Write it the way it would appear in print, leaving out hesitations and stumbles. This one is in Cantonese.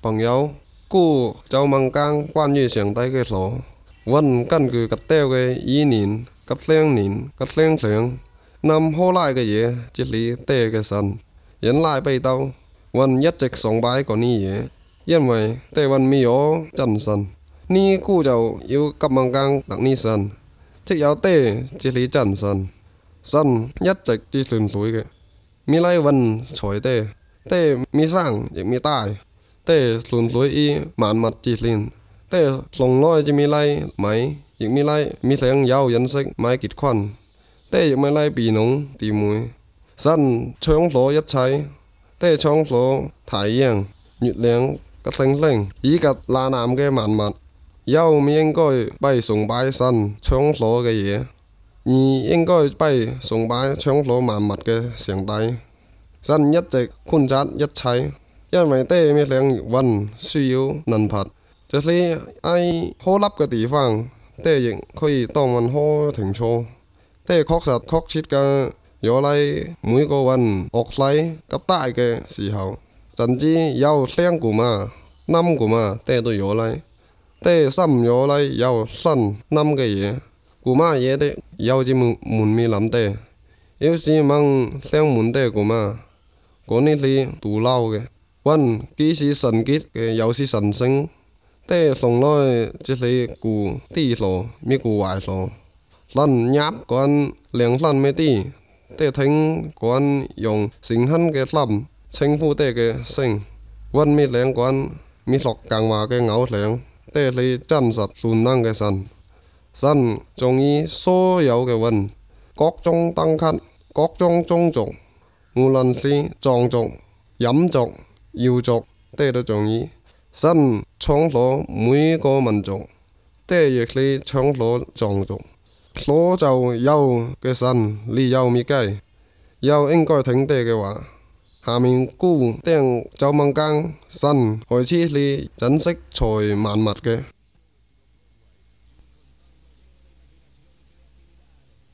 朋友，故就問間關於上帝嘅所，運根據吉雕嘅意念、吉聲念、吉聲想，นำ後來嘅嘢，即係爹嘅神，引來被鬥，運一直崇拜嗰啲嘢，因為爹運未有真神，呢故就要急問間特呢神，即有爹即係真神，神一直係純粹嘅，未來運才爹，爹未生亦未大。爹純粹以萬物之靈，爹從來就未來米，亦未來未想有人識買結婚，爹亦未來別農弟妹，神創造一切，爹創造太陽、月亮、個星星，以及那南嘅萬物，又唔應該被崇拜神創造嘅嘢，而應該被崇拜創造萬物嘅上帝。神一直觀察一切。因為爹未想運需要能拍，這些喺可凹嘅地方，爹亦可以當運可停錯。爹確切嘅有嚟每個運惡勢急大嘅時候，甚至有聲故嘛、冧故嘛，爹都有嚟。爹心有嚟有新冧嘅嘢，故嘛嘢的有隻門未諗爹，有時問聲門爹故嘛，嗰啲係杜lau嘅。運既是神傑嘅，又是神聖。爹從來即係顧啲數，咪顧壞數。人入嗰良心咩啲，爹聽嗰用誠懇嘅心稱呼爹嘅聲。運咪兩嗰咪學更話嘅偶像，爹係真實全能嘅神。神仲以所有嘅運，各種等級、各種種族，無論是藏族、飲族。瑤族，爹都中意。神創造每個民族，爹亦係創造藏族。所就有嘅神，你有咪計？又應該聽爹嘅話。下面故定就問間神開始你珍惜在萬物嘅。